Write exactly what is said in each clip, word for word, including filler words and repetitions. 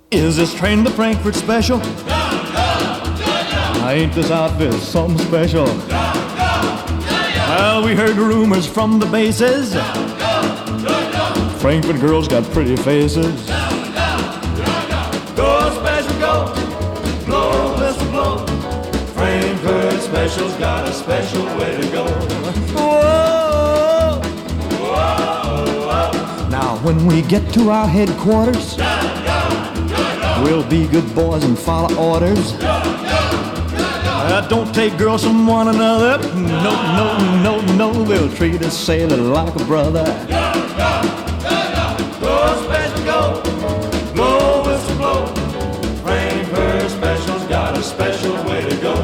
Is this train the Frankfurt special? Ain't this outfit something special? Well, we heard rumors from the bases. Frankfurt girls got pretty faces. Go special, go, blow, whistle, blow. Frankfurt special's got a special way to go. Whoa, whoa, whoa. Now when we get to our headquarters, we'll be good boys and follow orders. Uh, don't take girls from one another. No, no, no, no. We'll treat a sailor like a brother. Go special, go, blow, whistle, blow. Frankfurt special's got a special way to go.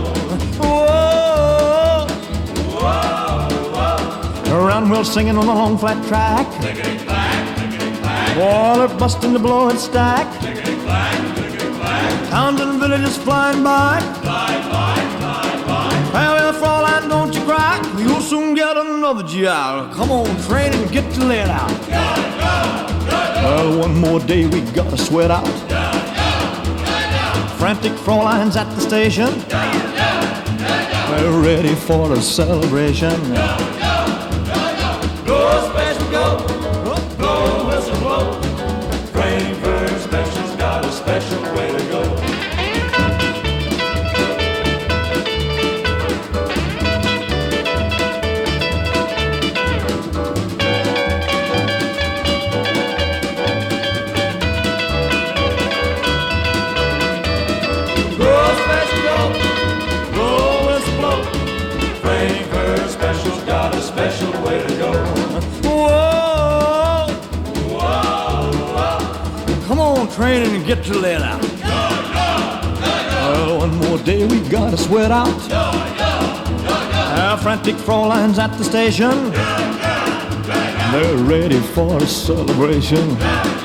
Whoa, whoa, whoa. Around we're singing on the long flat track. Clickety-clack, clickety-clack. Water busting the blowing stack. Clickety-clack, clickety-clack. Towns and villages flying by. Fly, fly, fly, fly. Farewell, Fräulein, don't you cry. You'll soon get another G I. Come on, train and get to let out. Go, go, go, go. Well, one more day we gotta sweat out. Go, go, go, go. Frantic Fräulein's at the station. Go, go, go, go. We're ready for the celebration. Go, go, go, go. Go special, go, blow, whistle, blow. Frankfurt special's got a special way to go. Special way to go. Whoa, whoa, whoa. Come on, train and get your let out. Go, go, go, go. Well, one more day we gotta sweat out. Go, go, go, go. Our frantic Fräulein's at the station. Go, go, go, go. They're ready for a celebration. Go, go.